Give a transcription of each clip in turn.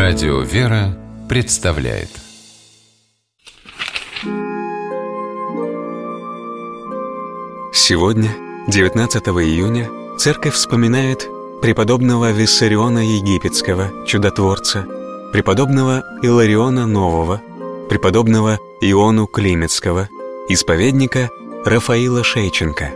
Радио «Вера» представляет. Сегодня, 19 июня, Церковь вспоминает преподобного Виссариона Египетского, чудотворца, преподобного Илариона Нового, преподобного Иону Климецкого, исповедника Рафаила Шейченко.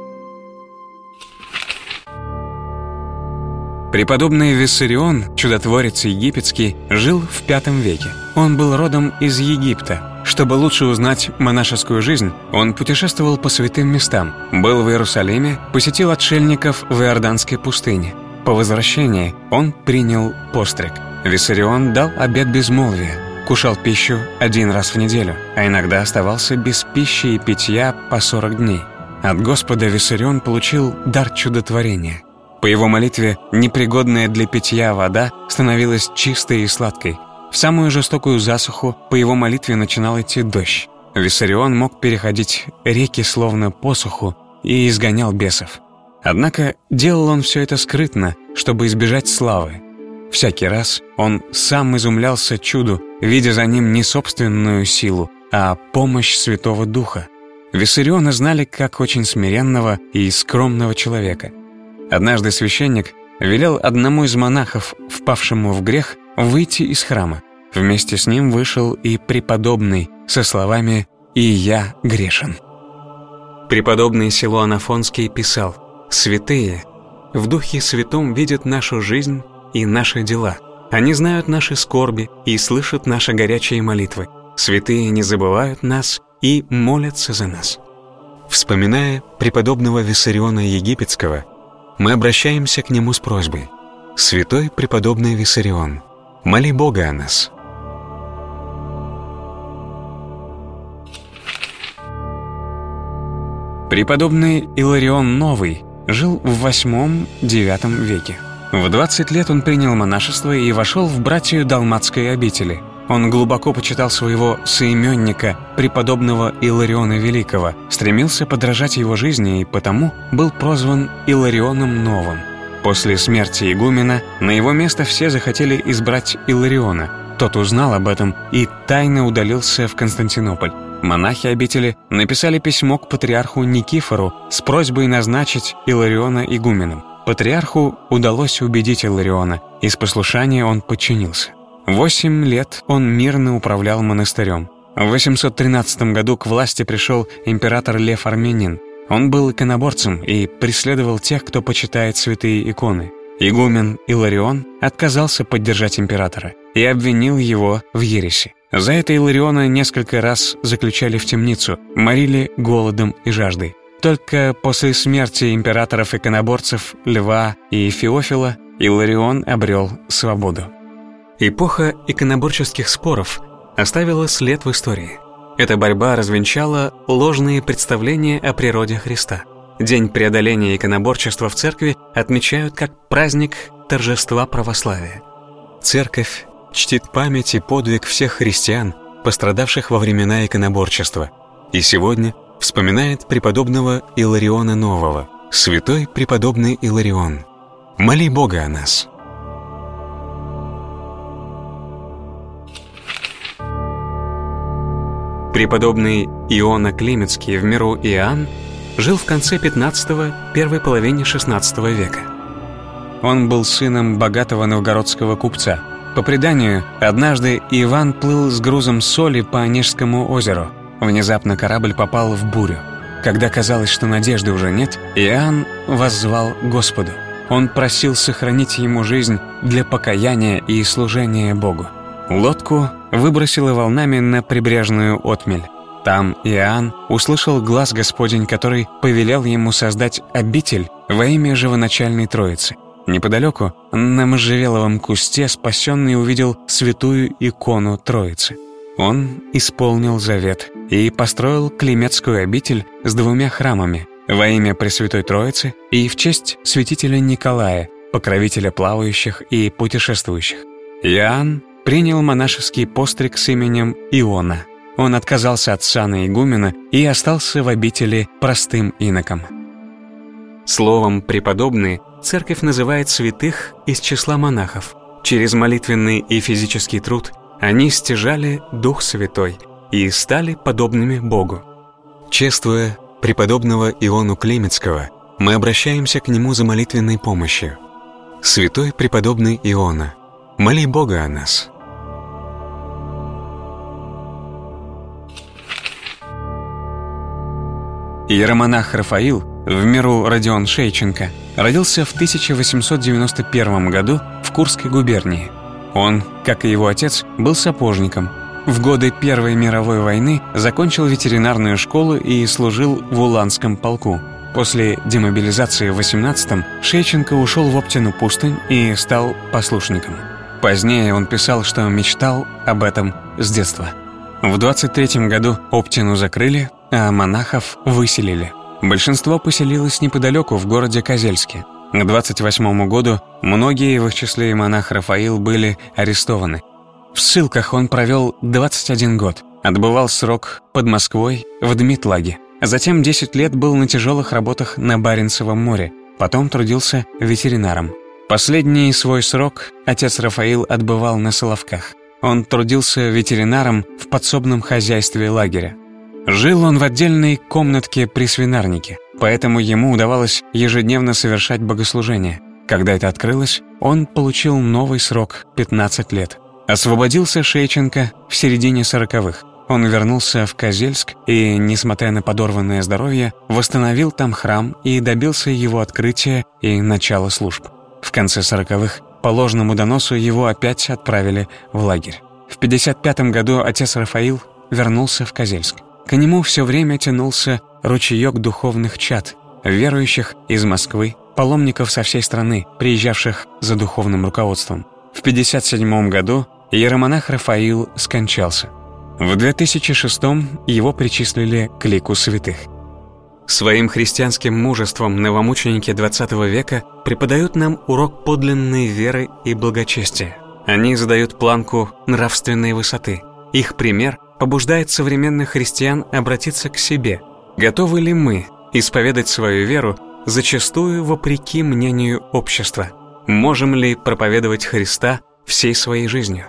Преподобный Виссарион, чудотворец египетский, жил в V веке. Он был родом из Египта. Чтобы лучше узнать монашескую жизнь, он путешествовал по святым местам, был в Иерусалиме, посетил отшельников в Иорданской пустыне. По возвращении он принял постриг. Виссарион дал обет безмолвия, кушал пищу 1 раз в неделю, а иногда оставался без пищи и питья по 40 дней. От Господа Виссарион получил дар чудотворения. По его молитве непригодная для питья вода становилась чистой и сладкой. В самую жестокую засуху по его молитве начинал идти дождь. Виссарион мог переходить реки словно посуху и изгонял бесов. Однако делал он все это скрытно, чтобы избежать славы. Всякий раз он сам изумлялся чуду, видя за ним не собственную силу, а помощь Святого Духа. Виссариона знали как очень смиренного и скромного человека. Однажды священник велел одному из монахов, впавшему в грех, выйти из храма. Вместе с ним вышел и преподобный со словами «И я грешен». Преподобный Силуан Афонский писал: «Святые в Духе Святом видят нашу жизнь и наши дела. Они знают наши скорби и слышат наши горячие молитвы. Святые не забывают нас и молятся за нас». Вспоминая преподобного Виссариона Египетского, мы обращаемся к нему с просьбой: «Святой преподобный Виссарион, моли Бога о нас». Преподобный Иларион Новый жил в VIII-IX веке. В 20 лет он принял монашество и вошел в братию Далматской обители. Он глубоко почитал своего соименника, преподобного Илариона Великого, стремился подражать его жизни и потому был прозван Иларионом Новым. После смерти игумена на его место все захотели избрать Илариона. Тот узнал об этом и тайно удалился в Константинополь. Монахи обители написали письмо к патриарху Никифору с просьбой назначить Илариона игуменом. Патриарху удалось убедить Илариона, и с послушания он подчинился. 8 лет он мирно управлял монастырем. В 813 году к власти пришел император Лев Армянин. Он был иконоборцем и преследовал тех, кто почитает святые иконы. Игумен Иларион отказался поддержать императора и обвинил его в ереси. За это Илариона несколько раз заключали в темницу, морили голодом и жаждой. Только после смерти императоров-иконоборцев Льва и Феофила Иларион обрел свободу. Эпоха иконоборческих споров оставила след в истории. Эта борьба развенчала ложные представления о природе Христа. День преодоления иконоборчества в церкви отмечают как праздник торжества православия. Церковь чтит память и подвиг всех христиан, пострадавших во времена иконоборчества, и сегодня вспоминает преподобного Илариона Нового. Святой преподобный Иларион, моли Бога о нас. Преподобный Иона Климецкий в миру Иоанн жил в конце XV – первой половине XVI века. Он был сыном богатого новгородского купца. По преданию, однажды Иван плыл с грузом соли по Онежскому озеру. Внезапно корабль попал в бурю. Когда казалось, что надежды уже нет, Иоанн воззвал Господу. Он просил сохранить ему жизнь для покаяния и служения Богу. Лодку выбросило волнами на прибрежную отмель. Там Иоанн услышал глас Господень, который повелел ему создать обитель во имя живоначальной Троицы. Неподалеку, на можжевеловом кусте, спасенный увидел святую икону Троицы. Он исполнил завет и построил Климецкую обитель с 2 храмами во имя Пресвятой Троицы и в честь святителя Николая, покровителя плавающих и путешествующих. Иоанн принял монашеский постриг с именем Иона. Он отказался от сана игумена и остался в обители простым иноком. Словом «преподобные» церковь называет святых из числа монахов. Через молитвенный и физический труд они стяжали Дух Святой и стали подобными Богу. Чествуя преподобного Иону Климецкого, мы обращаемся к нему за молитвенной помощью. Святой преподобный Иона, моли Бога о нас. Иеромонах Рафаил, в миру Родион Шейченко, родился в 1891 году в Курской губернии. Он, как и его отец, был сапожником. В годы Первой мировой войны закончил ветеринарную школу и служил в Уланском полку. После демобилизации в 18-м Шейченко ушел в Оптину пустынь и стал послушником. Позднее он писал, что мечтал об этом с детства. В 23-м году Оптину закрыли, а монахов выселили. Большинство поселилось неподалеку, в городе Козельске. К 28-му году многие, в их числе и монах Рафаил, были арестованы. В ссылках он провел 21 год, отбывал срок под Москвой в Дмитлаге. Затем 10 лет был на тяжелых работах на Баренцевом море, потом трудился ветеринаром. Последний свой срок отец Рафаил отбывал на Соловках. Он трудился ветеринаром в подсобном хозяйстве лагеря. Жил он в отдельной комнатке при свинарнике, поэтому ему удавалось ежедневно совершать богослужение. Когда это открылось, он получил новый срок – 15 лет. Освободился Шейченко в середине 40-х. Он вернулся в Козельск и, несмотря на подорванное здоровье, восстановил там храм и добился его открытия и начала служб. В конце 40-х по ложному доносу его опять отправили в лагерь. В 55-м году отец Рафаил вернулся в Козельск. К нему все время тянулся ручеек духовных чад, верующих из Москвы, паломников со всей страны, приезжавших за духовным руководством. В 57 году иеромонах Рафаил скончался. В 2006-м его причислили к лику святых. Своим христианским мужеством новомученики XX века преподают нам урок подлинной веры и благочестия. Они задают планку нравственной высоты. Их пример побуждает современных христиан обратиться к себе. Готовы ли мы исповедать свою веру, зачастую вопреки мнению общества? Можем ли проповедовать Христа всей своей жизнью?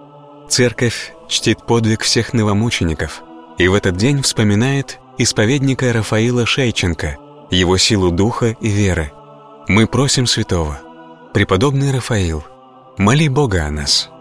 Церковь чтит подвиг всех новомучеников и в этот день вспоминает исповедника Рафаила Шейченко, его силу духа и веры. Мы просим святого: преподобный Рафаил, моли Бога о нас.